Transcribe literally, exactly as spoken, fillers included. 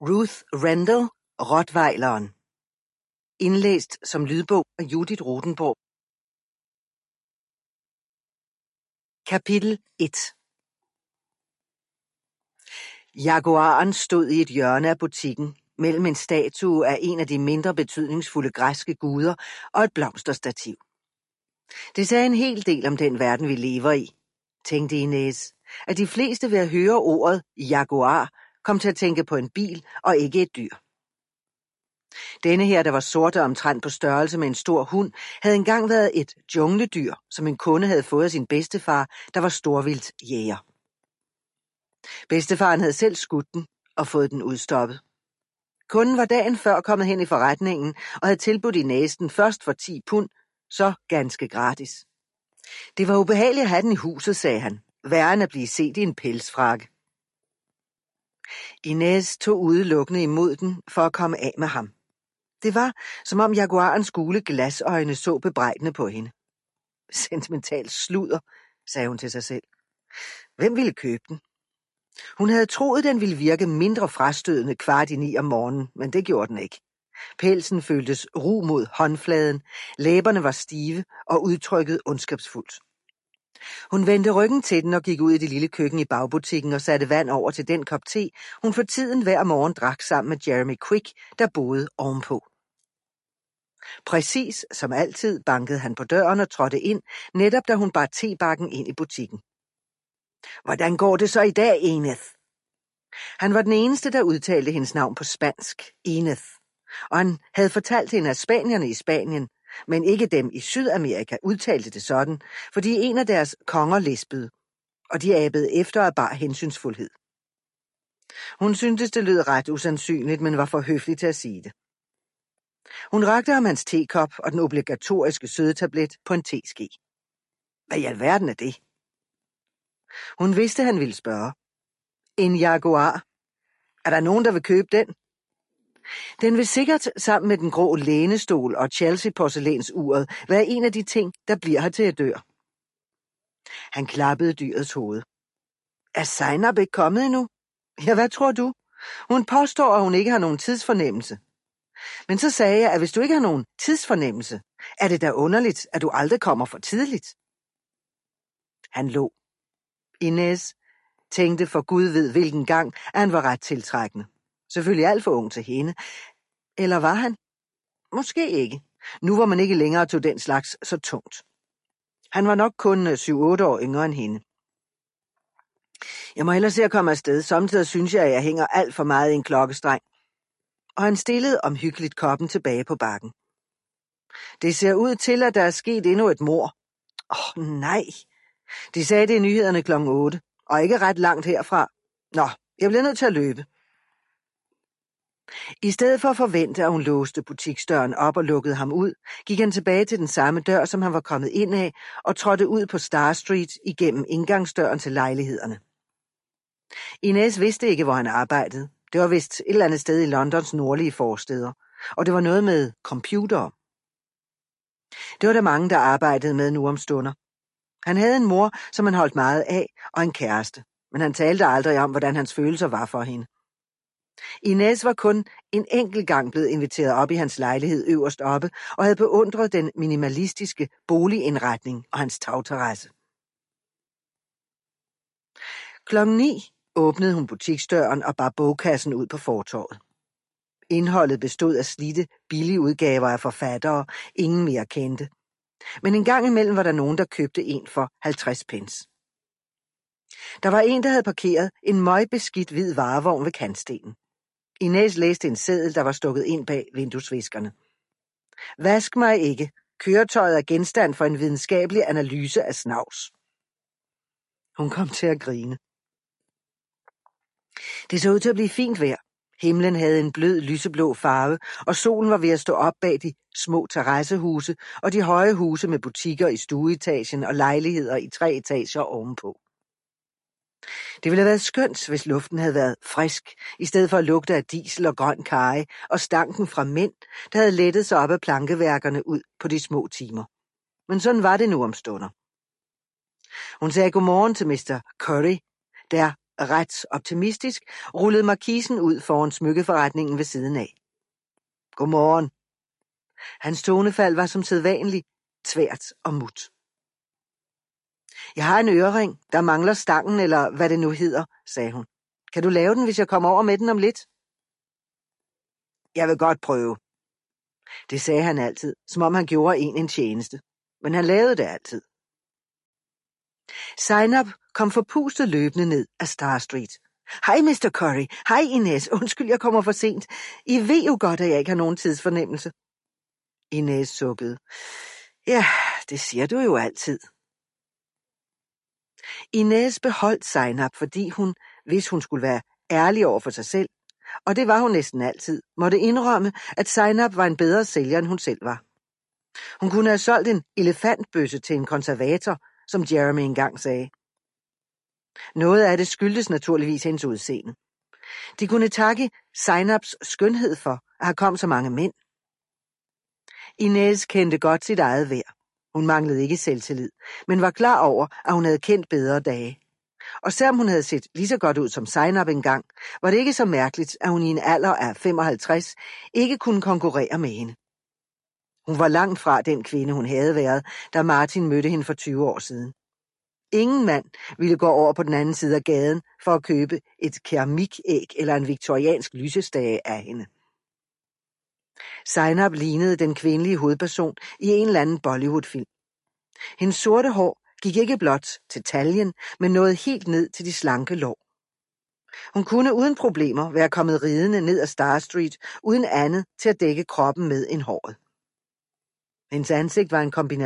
Ruth Rendell, Rottweileren. Indlæst som lydbog af Judith Rothenborg. Kapitel et. Jaguaren stod i et hjørne af butikken, mellem en statue af en af de mindre betydningsfulde græske guder og et blomsterstativ. Det sagde en hel del om den verden, vi lever i, tænkte Inez, at de fleste ved at høre ordet jaguar kom til at tænke på en bil og ikke et dyr. Denne her, der var sort og omtrent på størrelse med en stor hund, havde engang været et jungledyr, som en kunde havde fået af sin bedstefar, der var storvildt jæger. Bedstefaren havde selv skudt den og fået den udstoppet. Kunden var dagen før kommet hen i forretningen og havde tilbudt Inez den først for ti pund, så ganske gratis. Det var ubehageligt at have den i huset, sagde han, værre end at blive set i en pelsfrakke. Inez tog udelukkende imod den for at komme af med ham. Det var, som om jaguarens gule glasøjne så bebrejdende på hende. Sentimental sludder, sagde hun til sig selv. Hvem ville købe den? Hun havde troet, den ville virke mindre frastødende kvart i ni om morgenen, men det gjorde den ikke. Pelsen føltes ru mod håndfladen, læberne var stive og udtrykket ondskabsfuldt. Hun vendte ryggen til den og gik ud i det lille køkken i bagbutikken og satte vand over til den kop te, hun for tiden hver morgen drak sammen med Jeremy Quick, der boede ovenpå. Præcis som altid bankede han på døren og trådte ind, netop da hun bar tebakken ind i butikken. Hvordan går det så i dag, Eneth? Han var den eneste, der udtalte hendes navn på spansk, Eneth, og han havde fortalt hende, at spanierne i Spanien, men ikke dem i Sydamerika, udtalte det sådan, fordi en af deres konger lispede, og de abede efter af bar hensynsfuldhed. Hun syntes, det lød ret usandsynligt, men var for høflig til at sige det. Hun rakte ham hans tekop og den obligatoriske sødetablet på en teske. Hvad i alverden er det? Hun vidste, han ville spørge. En jaguar. Er der nogen, der vil købe den? Den vil sikkert sammen med den grå lænestol og Chelsea-porcelænsuret være en af de ting, der bliver her til at dør. Han klappede dyrets hoved. Er Zainab ikke kommet endnu? Ja, hvad tror du? Hun påstår, at hun ikke har nogen tidsfornemmelse. Men så sagde jeg, at hvis du ikke har nogen tidsfornemmelse, er det da underligt, at du aldrig kommer for tidligt. Han lå. Inez tænkte for Gud ved hvilken gang, at han var ret tiltrækkende. Selvfølgelig alt for ung til hende. Eller var han? Måske ikke. Nu var man ikke længere tog den slags så tungt. Han var nok kun syv otte år yngre end hende. Jeg må hellere se at komme afsted. Samtidig synes jeg, at jeg hænger alt for meget i en klokkestreng. Og han stillede omhyggeligt koppen tilbage på bakken. Det ser ud til, at der er sket endnu et mord. Åh, oh, nej. De sagde det i nyhederne klokken otte, og ikke ret langt herfra. Nå, jeg bliver nødt til at løbe. I stedet for at forvente, at hun låste butiksdøren op og lukkede ham ud, gik han tilbage til den samme dør, som han var kommet ind af, og trådte ud på Star Street igennem indgangsdøren til lejlighederne. Inez vidste ikke, hvor han arbejdede. Det var vist et eller andet sted i Londons nordlige forsteder, og det var noget med computere. Det var der mange, der arbejdede med nu om stunder. Han havde en mor, som han holdt meget af, og en kæreste, men han talte aldrig om, hvordan hans følelser var for hende. Inez var kun en enkelt gang blevet inviteret op i hans lejlighed øverst oppe, og havde beundret den minimalistiske boligindretning og hans tagterrasse. Klokken ni åbnede hun butiksdøren og bar bogkassen ud på fortovet. Indholdet bestod af slidte, billige udgaver af forfattere, ingen mere kendte. Men en gang imellem var der nogen, der købte en for halvtreds pence. Der var en, der havde parkeret en møgbeskidt hvid varevogn ved kantstenen. Inez læste en seddel, der var stukket ind bag vinduesviskerne. Vask mig ikke. Køretøjet er genstand for en videnskabelig analyse af snavs. Hun kom til at grine. Det så ud til at blive fint vejr. Himlen havde en blød lyseblå farve, og solen var ved at stå op bag de små terrassehuse og de høje huse med butikker i stueetagen og lejligheder i tre etager ovenpå. Det ville have været skønt, hvis luften havde været frisk, i stedet for at lugte af diesel og grøn karry og stanken fra mænd, der havde lettet sig op af plankeværkerne ud på de små timer. Men sådan var det nu om stunder. Hun sagde godmorgen til mister Curry, der ret optimistisk, rullede markisen ud foran smykkeforretningen ved siden af. Godmorgen. Hans tonefald var som sædvanligt tvært og mut. Jeg har en ørering, der mangler stangen, eller hvad det nu hedder, sagde hun. Kan du lave den, hvis jeg kommer over med den om lidt? Jeg vil godt prøve. Det sagde han altid, som om han gjorde en en tjeneste. Men han lavede det altid. Zainab kom forpustet løbende ned af Star Street. Hej, mister Curry. Hej, Inez. Undskyld, jeg kommer for sent. I ved jo godt, at jeg ikke har nogen tidsfornemmelse. Inez sukkede. Ja, det siger du jo altid. Inez beholdt Zainab, fordi hun, hvis hun skulle være ærlig over for sig selv, og det var hun næsten altid, måtte indrømme, at Zainab var en bedre sælger, end hun selv var. Hun kunne have solgt en elefantbøsse til en konservator, som Jeremy engang sagde. Noget af det skyldtes naturligvis hendes udseende. De kunne takke Zainabs skønhed for, at her kom så mange mænd. Inez kendte godt sit eget værd. Hun manglede ikke selvtillid, men var klar over, at hun havde kendt bedre dage. Og selvom hun havde set lige så godt ud som Zainab engang, var det ikke så mærkeligt, at hun i en alder af femoghalvtreds ikke kunne konkurrere med hende. Hun var langt fra den kvinde, hun havde været, da Martin mødte hende for tyve år siden. Ingen mand ville gå over på den anden side af gaden for at købe et keramikæg eller en viktoriansk lysestage af hende. Zainab lignede den kvindelige hovedperson i en eller anden Bollywood-film. Hendes sorte hår gik ikke blot til taljen, men nåede helt ned til de slanke lår. Hun kunne uden problemer være kommet ridende ned ad Star Street, uden andet til at dække kroppen med end håret. Hendes ansigt var en kombination